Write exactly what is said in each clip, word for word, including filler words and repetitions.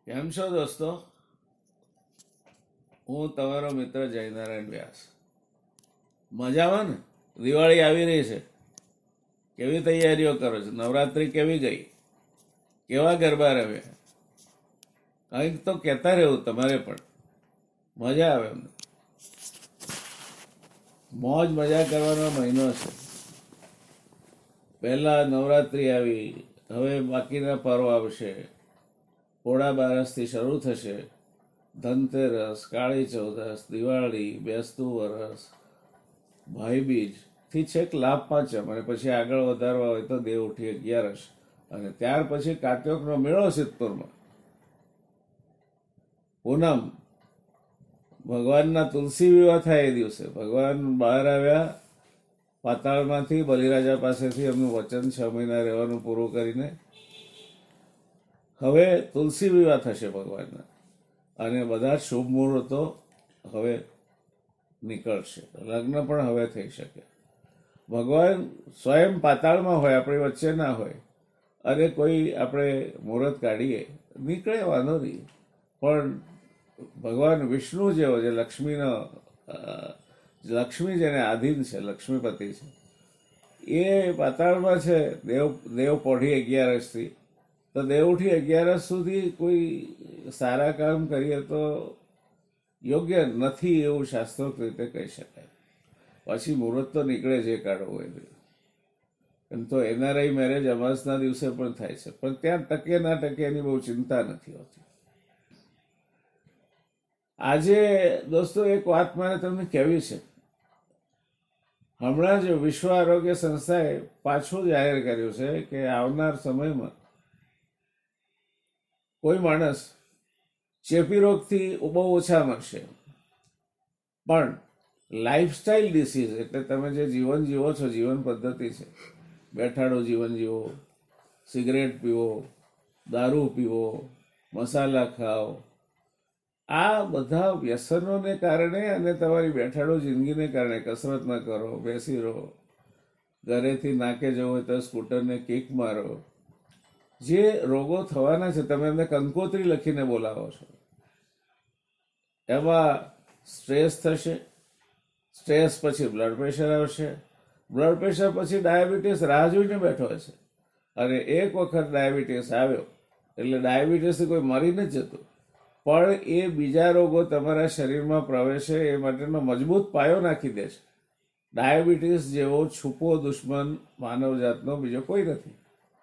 કેમ છો દોસ્તો? હું તમારો મિત્ર જયનારાયણ વ્યાસ. મજામાં ને? દિવાળી આવી રહી છે, કેવી તૈયારીઓ કરો છો? નવરાત્રિ કેવી ગઈ? કેવા ગરબા રમ્યા? કંઈક તો કહેતા રહેવું તમારે પણ, મજા આવે એમને. મોજ મજા કરવાનો મહિનો છે. પહેલા નવરાત્રિ આવી, હવે બાકીના પર્વ આવશે. પોળા બારસથી શરૂ થશે. ધનતેરસ, કાળી ચૌદસ, દિવાળી, બેસતું વરસ, ભાઈબીજથી છેક લાભ પાંચમ, અને પછી આગળ વધારવા હોય તો દેવ ઉઠી અગિયારસ, અને ત્યાર પછી કાર્તિકનો મેળો સિદ્ધપુરમાં. પૂનમ, ભગવાનના તુલસી વિવાહ થાય એ દિવસે. ભગવાન બહાર આવ્યા પાતાળમાંથી, બલિરાજા પાસેથી એમનું વચન છ મહિના રહેવાનું પૂરું કરીને. હવે તુલસી વિવાહ થશે ભગવાનના, અને બધા શુભ મુહૂર્તો હવે નીકળશે. લગ્ન પણ હવે થઈ શકે. ભગવાન સ્વયં પાતાળમાં હોય, આપણી વચ્ચે ના હોય, અને કોઈ આપણે મુહૂર્ત કાઢીએ નીકળે, વાંધો નહીં. પણ ભગવાન વિષ્ણુ જેવો, જે લક્ષ્મીનો લક્ષ્મી જેને આધીન છે, લક્ષ્મીપતિ છે, એ પાતાળમાં છે. દેવ દેવ પોઢી અગિયારસથી તો દેવઉઠી અગિયારસ સુધી કોઈ સારા કામ કરીએ તો યોગ્ય નથી એવું શાસ્ત્રોક્ત રીતે કહી શકાય. પછી મુહૂર્ત તો નીકળે જે કાઢવું હોય. એમ તો એનઆરઆઈ મેરેજ અમાસના દિવસે પણ થાય છે, પણ ત્યાં ટકે ના ટકે એની બહુ ચિંતા નથી હોતી. આજે દોસ્તો એક વાત મારે તમને કહેવી છે. હમણાં જ વિશ્વ આરોગ્ય સંસ્થાએ પાછું જાહેર કર્યું છે કે આવનાર સમયમાં કોઈ માણસ ચેપી રોગથી બહુ ઓછા મરશે, પણ લાઈફસ્ટાઈલ ડિસીઝ, એટલે તમે જે જીવન જીવો છો, જીવન પદ્ધતિ છે, બેઠાડું જીવન જીવો, સિગરેટ પીવો, દારૂ પીવો, મસાલા ખાઓ, આ બધા વ્યસનોને કારણે અને તમારી બેઠાડું જિંદગીને કારણે, કસરત ન કરો, બેસી રહો, ઘરેથી નાકે જવું હોય તો સ્કૂટરને કિક મારો, જે રોગો થવાના છે, તમે એમને કંકોત્રી લખીને બોલાવો છો. એમાં સ્ટ્રેસ થશે, સ્ટ્રેસ પછી બ્લડ પ્રેશર આવશે, બ્લડ પ્રેશર પછી ડાયાબિટીસ રાહ જોઈને બેઠો છે. અને એક વખત ડાયાબિટીસ આવ્યો એટલે ડાયાબિટીસથી કોઈ મરી નથી જતું, પણ એ બીજા રોગો તમારા શરીરમાં પ્રવેશે એ માટેનો મજબૂત પાયો નાખી દે છે. ડાયાબિટીસ જેવો છુપો દુશ્મન માનવજાતનો બીજો કોઈ નથી.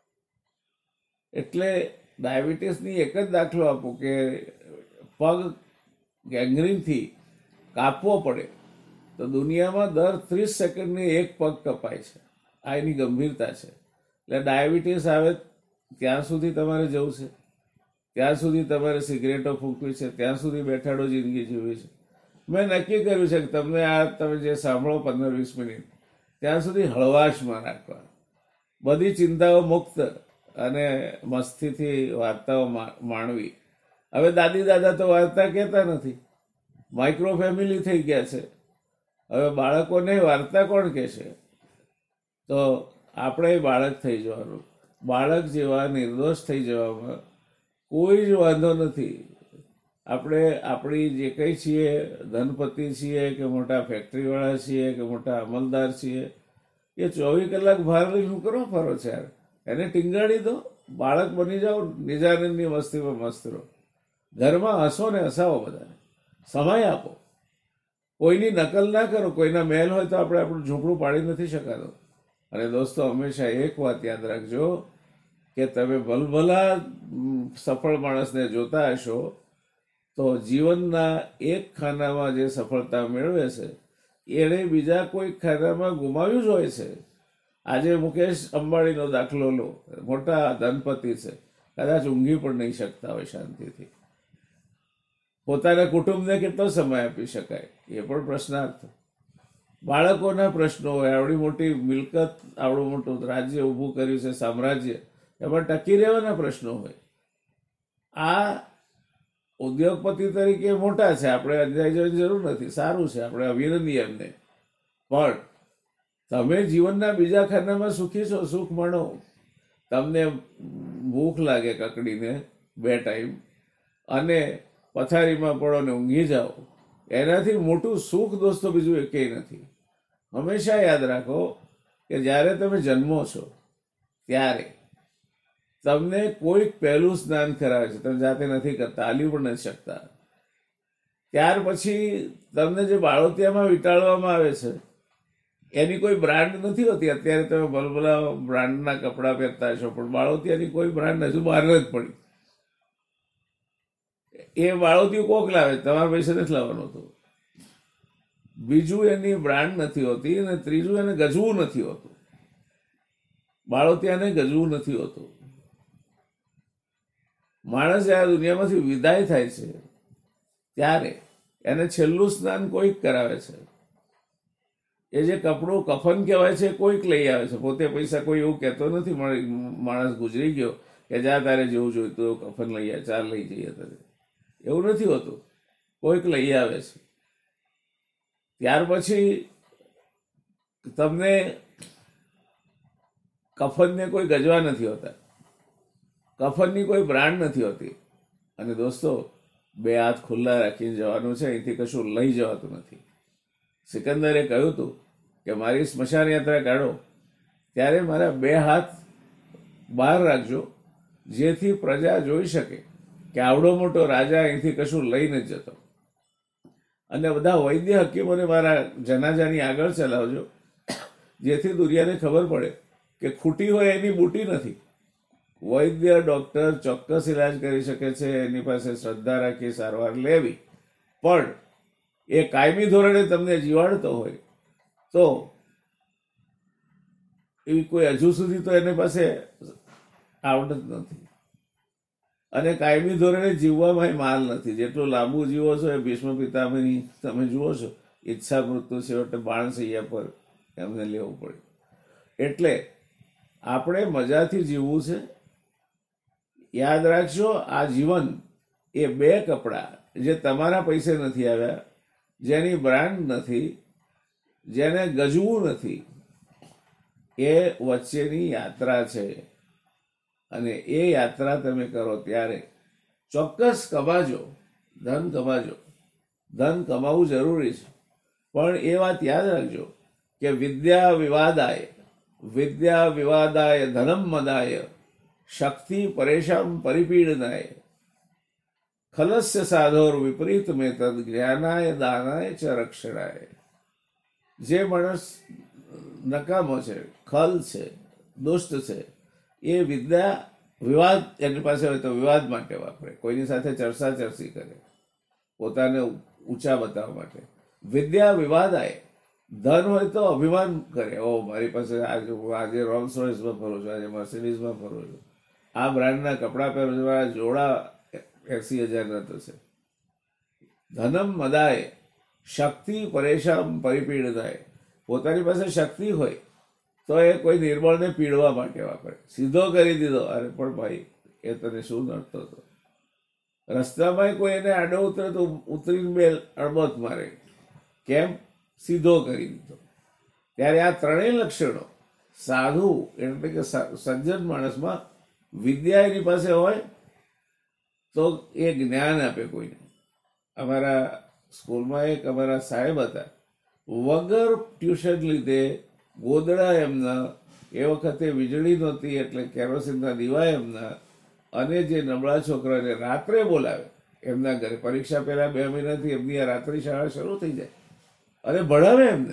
એટલે ડાયાબિટીસની એક જ દાખલો આપું કે પગ ગેંગ્રીનથી કાપવો પડે તો દુનિયામાં દર ત્રીસ સેકન્ડની એક પગ કપાય છે. આ એની ગંભીરતા છે. એટલે ડાયાબિટીસ આવે ત્યાં સુધી તમારે જવું છે, ત્યાં સુધી તમારે સિગરેટો ફૂંકવી છે, ત્યાં સુધી બેઠાડો જિંદગી જીવવી છે. મેં નક્કી કર્યું છે કે તમને આ તમે જે સાંભળો પંદર વીસ મિનિટ, ત્યાં સુધી હળવાશમાં રાખવા, બધી ચિંતાઓ મુક્ત અને મસ્તીથી વાર્તાઓ માણવી. હવે દાદી દાદા તો વાર્તા કહેતા નથી, માઇક્રો ફેમિલી થઈ ગયા છે. હવે બાળકોને વાર્તા કોણ કહેશે? તો આપણે બાળક થઈ જવાનું. બાળક જેવા નિર્દોષ થઈ જવામાં કોઈ જ વાંધો નથી. આપણે આપણી જે કંઈ છીએ, ધનપતિ છીએ કે મોટા ફેક્ટરીવાળા છીએ કે મોટા અમલદાર છીએ, એ ચોવીસ કલાક બહાર લઈને શું કરવા ફરો છે યાર? એને ટીંગાડી દો, બાળક બની જાઓ, નિજાનંદની મસ્તીમાં મસ્ત રહો. ઘરમાં હસો ને હસાવો, બધાને સમય આપો, કોઈની નકલ ના કરો. કોઈના મહેલ હોય તો આપણે આપણું ઝૂંપડું પાડી નથી શકાતો. અને દોસ્તો, હંમેશા એક વાત યાદ રાખજો કે તમે ભલભલા સફળ માણસને જોતા હશો તો જીવનના એક ખાનામાં જે સફળતા મેળવે છે એણે બીજા કોઈ ખાનામાં ગુમાવ્યું જ હોય છે. આજે મુકેશ અંબાણીનો દાખલો લો, મોટા ધનપતિ છે, કદાચ ઊંઘી પણ નહીં શકતા હોય શાંતિથી. પોતાના કુટુંબને કેટલો સમય આપી શકાય એ પણ પ્રશ્નાર્થ. બાળકોના પ્રશ્નો હોય, આવડી મોટી મિલકત, આવડું મોટું રાજ્ય ઊભું કર્યું છે, સામ્રાજ્ય, એમાં ટકી રહેવાના પ્રશ્નો હોય. આ ઉદ્યોગપતિ તરીકે મોટા છે, આપણે અંજાઈ જવાની જરૂર નથી, સારું છે, આપણે અભિનંદીએ એમને. પણ તમે જીવનના બીજા ખાનામાં સુખી છો, સુખ માણો. તમને ભૂખ લાગે કકડીને બે ટાઈમ, અને પથારીમાં પડો ને ઊંઘી જાઓ, એનાથી મોટું સુખ દોસ્તો બીજું એકેય નથી. હંમેશા યાદ રાખો કે જ્યારે તમે જન્મો છો ત્યારે તમને કોઈક પહેલું સ્નાન કરાવે છે, તમે જાતે નથી કરતા, હાલી પણ નથી શકતા. ત્યાર પછી તમને જે બાળોતિયામાં વીંટાળવામાં આવે છે એની કોઈ બ્રાન્ડ નથી હોતી. અત્યારે તમે ભલભલા બ્રાન્ડના કપડાં પહેરતા છો, પણ બાળોતિયાની કોઈ બ્રાન્ડ હજુ બહાર જ પડી. એ બાળોતિયું કોક લાવે, તમારા પૈસા નથી લાવવાનું હતું. બીજું એની બ્રાન્ડ નથી હોતી, અને ત્રીજું એને ગજવું નથી હોતું. બાળોતિયાને ગજવું નથી હોતું. માણસ આ દુનિયામાંથી વિદાય થાય છે ત્યારે એને છેલ્લું સ્નાન કોઈક કરાવે છે. એ જે કપડું કફન કહેવાય છે કોઈક લઈ આવે છે. પોતે પૈસા કોઈ એવું કહેતો નથી માણસ ગુજરી ગયો કે જા તારે જેવું જોઈતું કફન લઈ આવે, ચાર લઈ જઈએ તારે, એવું નથી હોતું. કોઈક લઈ આવે છે. ત્યાર પછી તમને કફનને કોઈ ગજવા નથી હોતા, કફનની કોઈ બ્રાન્ડ નથી હોતી. અને દોસ્તો, બે હાથ ખુલ્લા રાખીને જવાનું છે, અહીંથી કશું લઈ જવાતું નથી. સિકંદરે કહ્યું હતું કે મારી સ્મશાન યાત્રા કાઢો ત્યારે મારા બે હાથ બહાર રાખજો, જેથી પ્રજા જોઈ શકે કે આવડો મોટો રાજા અહીંથી કશું લઈને જ જતો. અને બધા વૈદ્ય હકીમોને મારા જનાજાની આગળ ચલાવજો, જેથી દુનિયાને ખબર પડે કે ખૂટી હોય એની બૂટી નથી. વૈદ્ય ડૉક્ટર ચોક્કસ ઇલાજ કરી શકે છે, એની પાસે શ્રદ્ધા રાખી સારવાર લેવી, પણ એ કાયમી ધોરણે તમને જીવાડતો હોય તો એવી કોઈ હજુ સુધી તો એની પાસે આવડત નથી. અને કાયમી ધોરણે જીવવામાં માલ નથી. જેટલું લાંબુ જીવો છો એ ભીષ્મ પિતામહની તમે જુઓ છો, ઈચ્છા મૃત્યુ છેવટે બાણસૈયા પર એમને લેવું પડે. એટલે આપણે મજાથી જીવવું છે. યાદ રાખજો, આ જીવન એ બે કપડાં જે તમારા પૈસે નથી આવ્યા, જેની બ્રાન્ડ નથી, જેને ગજવું નથી, એ વચ્ચેની યાત્રા છે. અને એ યાત્રા તમે કરો ત્યારે ચોક્કસ કમાજો, ધન કમાજો. ધન કમાવું જરૂરી છે, પણ એ વાત યાદ રાખજો કે વિદ્યા વિવાદાય વિદ્યા વિવાદાય ધનમ મદાય શક્તિ પરેશામ પરિપીડનાય ખલસ્ય સાધોર વિપરીત મેતદ જ્ઞાનાય દાનાય ચ રક્ષણાય. જે માણસ નકામો છે, ખલ છે, દુષ્ટ છે, એ વિદ્યા વિવાદ એની પાસે હોય તો વિવાદ માટે વાપરે, કોઈની સાથે ચર્ચા ચર્ચી કરે, પોતાને ઊંચા બતાવવા માટે. વિદ્યા વિવાદાય ધન હોય તો અભિમાન કરે, ઓ મારી પાસે આજે આજે રોલ્સ રોયસમાં ફરું છું, આજે મર્સિડીઝમાં ફરું છું, આ બ્રાન્ડના કપડાં પહેરું છું, મારા જોડા એસી હજારના તો છે. ધનમ મદાય શક્તિ પરેશાન પરિપીડનાય. પોતાની પાસે શક્તિ હોય તો એ કોઈ નિર્બળને પીડવા માટે વાપરે. સીધો કરી દીધો, અરે પણ ભાઈ એ તને શું નડતો હતો? રસ્તામાં કોઈ એને આડો ઉતરે તો ઉતરીને બે અડબોત મારે, કેમ? સીધો કરી દીધો. ત્યારે આ ત્રણેય લક્ષણો સાધુ એટલે કે સજ્જન માણસમાં વિદ્યા એની પાસે હોય તો એ જ્ઞાન આપે કોઈને. અમારા સ્કૂલમાં એક અમારા સાહેબ હતા, વગર ટ્યુશન લીધે ગોદડા એમના, એ વખતે વીજળી નહોતી એટલે કેરોસીનના દીવા એમના, અને જે નબળા છોકરાને રાત્રે બોલાવે એમના ઘરે. પરીક્ષા પહેલા બે મહિનાથી એમની આ રાત્રિ શાળા શરૂ થઈ જાય અને ભણાવે એમને.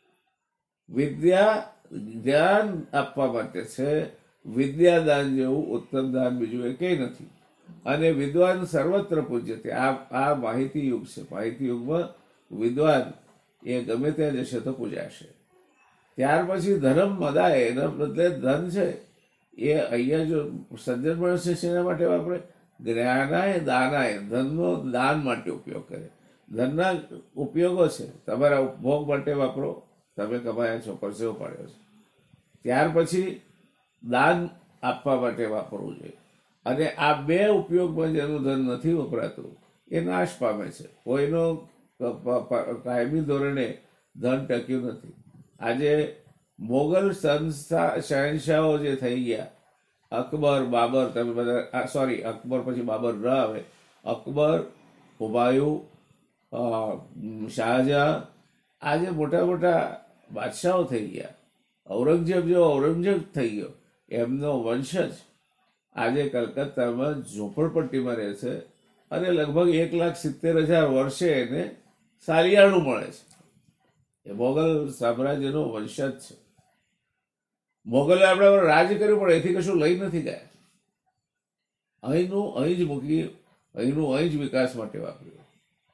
વિદ્યા જ્ઞાન આપવા માટે છે. વિદ્યાદાન જેવું ઉત્તમ દાન બીજું એ કંઈ નથી. અને વિદ્વાન સર્વત્ર પૂજ્ય છે. આ આ માહિતી યુગ છે. માહિતી યુગમાં વિદ્વાન એ ગમે ત્યાં જશે તો પૂજાશે. ત્યાર પછી ધર્મ મદાય, એના બદલે ધન છે એ અહીંયા જો સજ્જન માણસ છે શેના માટે વાપરે? જ્ઞાનાય દાનાય, ધનનો દાન માટે ઉપયોગ કરે. ધનના ઉપયોગો છે, તમારા ઉપભોગ માટે વાપરો, તમે કમાયા છો, પરસેવો પાડ્યો છે. ત્યાર પછી દાન આપવા માટે વાપરવું જોઈએ. અને આ બે ઉપયોગમાં જેનું ધન નથી વપરાતું એ નાશ પામે છે. કોઈનો કાયમી ધોરણે ધન ટક્યું નથી. આજે મોગલ સંસ્થા શહેનશાહો જે થઈ ગયા, અકબર બાબર, તમે બધા સોરી અકબર પછી બાબર ન આવે, અકબર, હુમાયુ, અ, શાહજહાં, આ જે મોટા મોટા બાદશાહો થઈ ગયા, ઔરંગઝેબ જેવો ઔરંગઝેબ થઈ ગયો, એમનો વંશજ આજે કલકત્તામાં ઝોપડપટ્ટીમાં રહે છે અને લગભગ એક લાખ સિત્તેર હજાર વર્ષે એને સાલિયાણું મળે છે. એ મોગલ સામ્રાજ્યનો વંશજ છે. મોગલે આપણા પર રાજ કર્યું પણ એથી કશું લઈ નથી ગયા. અહીંનું અહીં જ મૂકી, અહીંનું અહીં જ વિકાસ માટે વાપર્યું.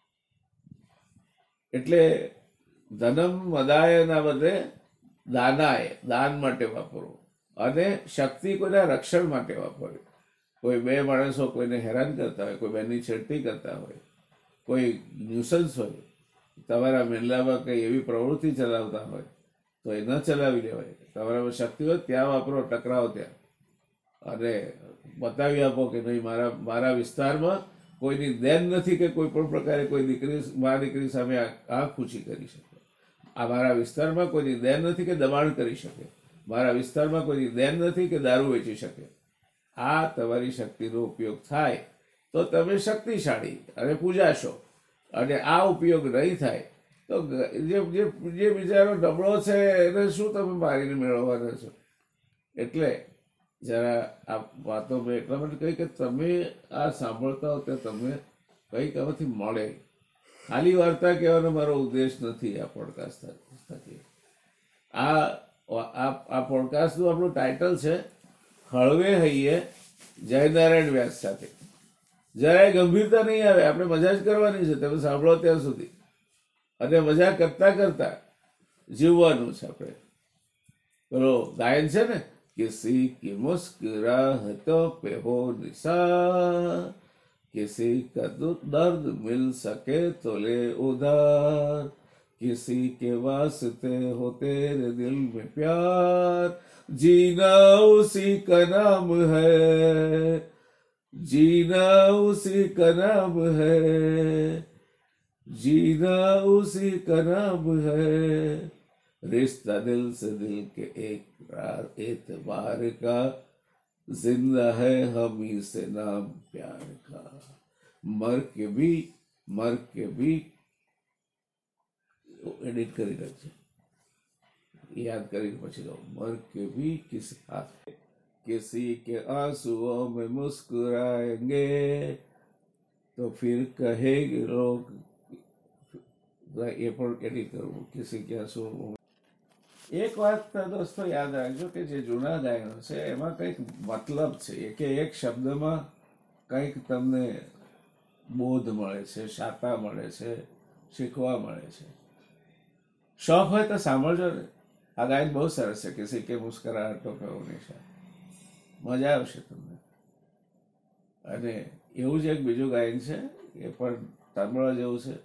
એટલે ધનમ મદાયના બદલે દાનાય, દાન માટે વાપરવું, અને શક્તિ કોઈના રક્ષણ માટે વાપરવી. કોઈ બે માણસો કોઈને હેરાન કરતા હોય, કોઈ બેની છેડતી કરતા હોય, કોઈ ન્યુસન્સ હોય, તમારા મહેલામાં કંઈ એવી પ્રવૃત્તિ ચલાવતા હોય તો એ ન ચલાવી લેવાય. તમારામાં શક્તિ હોય ત્યાં વાપરો, ટકરાવો ત્યાં, અને બતાવી આપો કે નહીં, મારા મારા વિસ્તારમાં કોઈની દેન નથી કે કોઈ પણ પ્રકારે કોઈ દીકરી મા દીકરી સામે આંખ ઊંચી કરી શકે. આ મારા વિસ્તારમાં કોઈની દેન નથી કે દબાણ કરી શકે. મારા વિસ્તારમાં કોઈની દેન નથી કે દારૂ વેચી શકે. આ તમારી શક્તિનો ઉપયોગ થાય તો તમે શક્તિશાળી અને પૂજાશો, અને આ ઉપયોગ નહીં થાય તો જે જે બિચારો નબળો છે એને શું તમે મારીને મેળવવાના છો. એટલે જરા આ વાતો મેં એટલા માટે કહી કે તમે આ સાંભળતા હો ત્યાં તમને કંઈક આમાંથી મળે. ખાલી વાર્તા કહેવાનો મારો ઉદ્દેશ નથી આ પોડકાસ્ટ થકી. આ આ પોડકાસ્ટનું આપણું ટાઇટલ છે હળવે હૈયે જયનારાયણ વ્યાસ સાથે. જરાય ગંભીરતા નહીં આવે, આપણે મજા જ કરવાની છે, તમે સાંભળો ત્યાં સુધી, અને મજા કરતા કરતા જીવવાનું છે. આપણે પેલો ગાયન છે ને, किसी की मुस्कुराहटों पे हो निसार, किसी का दर्द मिल सके तो ले उधार, किसी के वास्ते हो तेरे दिल में प्यार, जीना उसी का नाम है, जीना उसी का नाम है, जीना उसी का नाम है, रिश्ता दिल से दिल के एक एतबार का, जिंदा है हम ही से नाम प्यार का, मर के भी मर के भी एडिट કરી નાખજો, याद કરીને પછી લો. मर के भी किसी हाथ किसी के आंसुओं में मुस्कुराएंगे तो फिर कहेंगे लोग, ये પણ એડિટ કરવું, किसी के आंसुओं. એક વાત દોસ્તો યાદ રાખજો કે જે જૂના ગાયનો છે એમાં કંઈક મતલબ છે, કે એક શબ્દમાં કંઈક તમને બોધ મળે છે, શાતા મળે છે, શીખવા મળે છે. શોખ હોય તો સાંભળજો ને. આ ગાયન બહુ સરસ છે, કિસી કે મુસ્કરાહટો પે હો નિશાન. મજા આવશે તમને. અને એવું જ એક બીજું ગાયન છે, એ પણ સાંભળવા જેવું છે.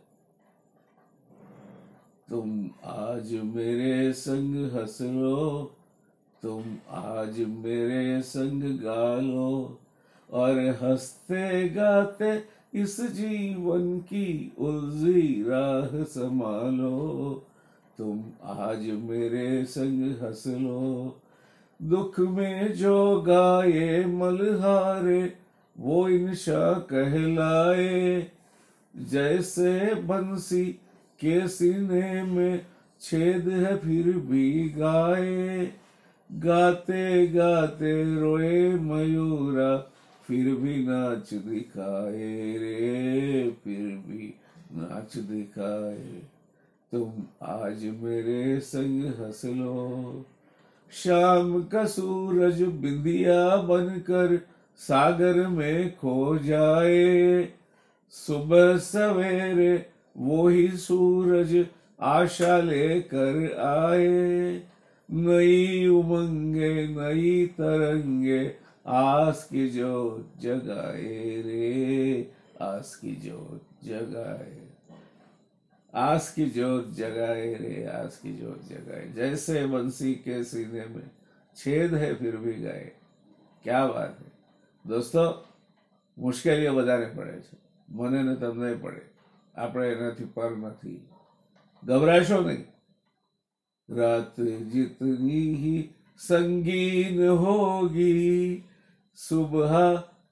तुम आज मेरे संग हंस लो, तुम आज मेरे संग गा लो, और हंसते गाते इस जीवन की उलझी राह संभालो. तुम आज मेरे संग हंस लो, दुख में जो गाए मल्हारे वो इंशा कहलाए, जैसे बंसी के सीने में छेद है फिर भी गाए, गाते गाते रोए मयूरा फिर भी नाच दिखाए रे, फिर भी नाच दिखाए. तुम आज मेरे संग हंस लो, शाम का सूरज बिंदिया बनकर सागर में खो जाए, सुबह सवेरे वो ही सूरज आशा लेकर आए, नई उमंगे नई तरंगे आस की जोत जगाए रे, आस की जोत जगाए, आस की जोत जगाए रे, आस की जोत जगाए, जैसे बंसी के सीने में छेद है फिर भी गाए. क्या बात है दोस्तों. મુશ્કેલીઓ બધાને પડે છે, મને ને તમને પડે, આપણે એનાથી પર નથી. ગભરાશો નહીં. रात जितनी ही संगीन होगी, सुबह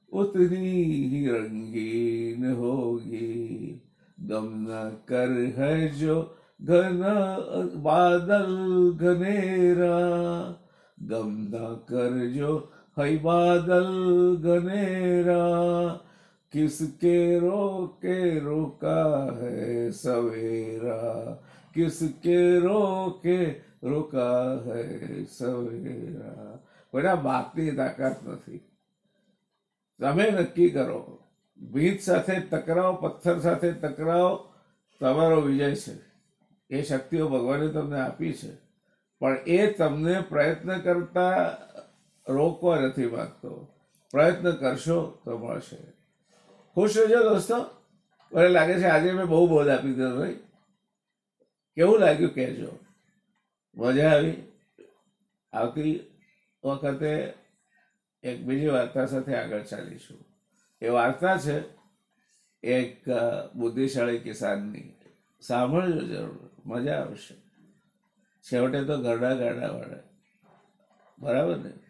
उतनी ही रंगीन होगी। गम न कर है जो घना बादल घनेरा, गम न कर जो है बादल घनेरा, किसके रोके रोका है सवेरा, किसके રોકે રોકા હૈ સવેરા. કોઈના બાપની તાકાત નથી. તમે નક્કી કરો, ભીત સાથે ટકરાવ, પથ્થર સાથે ટકરાવ, તમારો વિજય છે. એ શક્તિઓ ભગવાને તમને આપી છે, પણ એ તમને પ્રયત્ન કરતા રોકવા નથી માંગતો. પ્રયત્ન કરશો તો મળશે. ખુશ રહેજો દોસ્તો. મને લાગે છે આજે મેં બહુ બોધ આપી દીધો ભાઈ. કેવું લાગ્યું કહેજો. મજા આવી? આવતી વખતે એક બીજી વાર્તા સાથે આગળ ચાલીશું. એ વાર્તા છે એક બુદ્ધિશાળી કિસાનની. સાંભળજો જરૂર, મજા આવશે. છેવટે તો ગરડા ગાડા વળે, બરાબર ને?